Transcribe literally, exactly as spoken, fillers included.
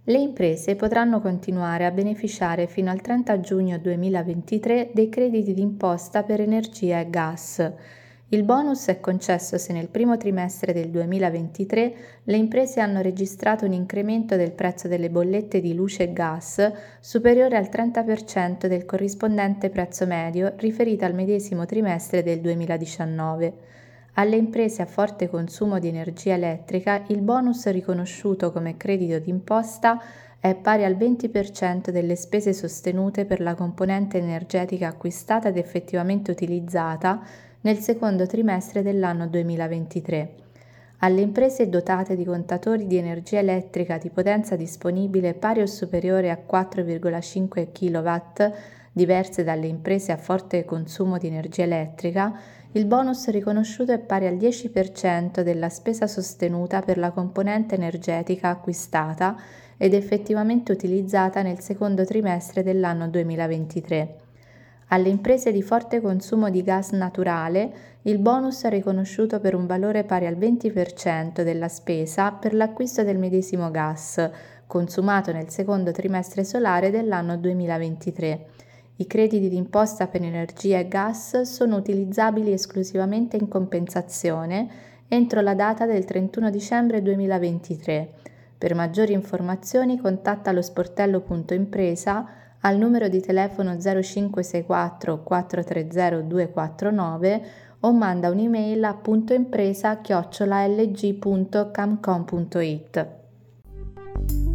Le imprese potranno continuare a beneficiare fino al trenta giugno duemilaventitré dei crediti d'imposta per energia e gas. Il bonus è concesso se nel primo trimestre del duemilaventitré le imprese hanno registrato un incremento del prezzo delle bollette di luce e gas superiore al trenta per cento del corrispondente prezzo medio riferito al medesimo trimestre del duemiladiciannove. Alle imprese a forte consumo di energia elettrica il bonus riconosciuto come credito d'imposta è pari al venti per cento delle spese sostenute per la componente energetica acquistata ed effettivamente utilizzata nel secondo trimestre dell'anno duemilaventitré. Alle imprese dotate di contatori di energia elettrica di potenza disponibile pari o superiore a quattro virgola cinque chilowatt, diverse dalle imprese a forte consumo di energia elettrica, il bonus riconosciuto è pari al dieci per cento della spesa sostenuta per la componente energetica acquistata ed effettivamente utilizzata nel secondo trimestre dell'anno duemilaventitré. Alle imprese di forte consumo di gas naturale, il bonus è riconosciuto per un valore pari al venti per cento della spesa per l'acquisto del medesimo gas, consumato nel secondo trimestre solare dell'anno duemilaventitré. I crediti d'imposta per energia e gas sono utilizzabili esclusivamente in compensazione entro la data del trentuno dicembre duemilaventitré. Per maggiori informazioni contatta lo sportello punto impresa al numero di telefono zero cinque sei quattro quattro tre zero due quattro nove o manda un'email a puntoimpresa chiocciola l g punto camcom punto it.